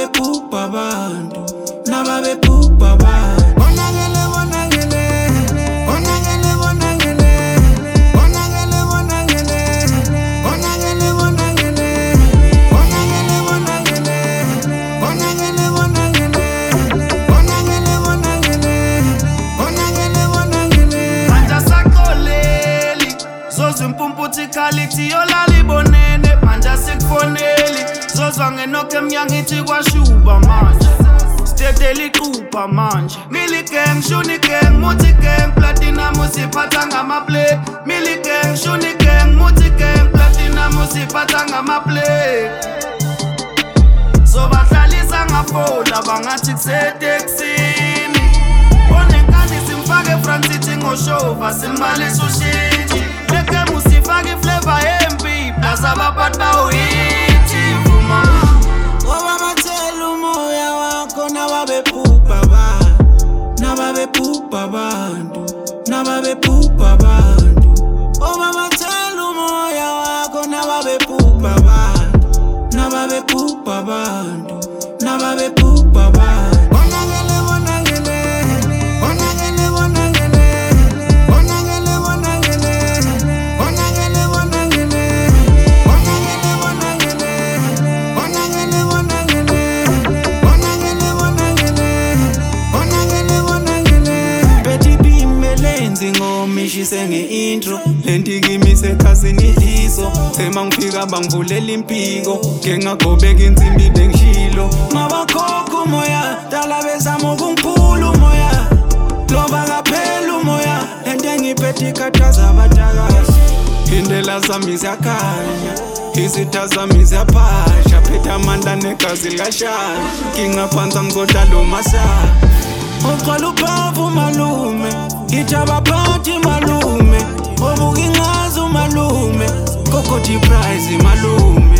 Nababephupha abantu, nababephupha abantu. Bonakele, bonakele, bonakele, bonakele, bonakele, bonakele, bonakele, bonakele, bonakele, bonakele, bonakele, bonakele, bonakele, bonakele, bonakele, bonakele. Manje sakoleli, zozwa impumputhi khalithi yolala ibonene. Manje sikufoneli, zozwa ngenokho emnyango ithi kwashuba manje. Stedeli iqupha manje. Milli gang, Shuni gang, Muthi gang, Platinum usiphatha ngamaplay. Milli gang, Shuni gang, Muthi gang, Platinum usiphatha ngamaplay. Sobahlalisa ngafola bangathi kuseteksini. Onenkani simfake efront ngoshova simbalisa ushintshi. Legame usifake iflavor embi plus abaphathi bawo-hit vuma. Ngoba bathela umoya wakho nababephupha abantu, nababephupha abantu, nababephupha abantu. Ngoba bathela umoya wakho nababephupha abantu, nababephupha abantu, nababephupha abantu. Bonakele, bonakele, bonakele, bonakele, bonakele, bonakele, bonakele, bonakele, bonakele, bonakele, bonakele, bonakele, bonakele, bonakele, bonakele. Betty B melenzi ngomishise nge-intro. Lenti kimi sekhasini idliso. Sema ngifika bangivulela impiko. Ngengagobeka insimbi bengishilo. Mabakhokha umoya, dala bezama ukungiphula umoya. Loba kaphela umoya, lento engiphethe ikhathaza abatakazi. Indlela zami ziyakhanya, izitha zami ziyaphasha. Phethe amandla negazi likashaya, ngingaphansi ngizohlala umasaya. Uqala uphavu malume, ngithi abaphathi malume. Obuka ingazi umalume, kokothi prize malume.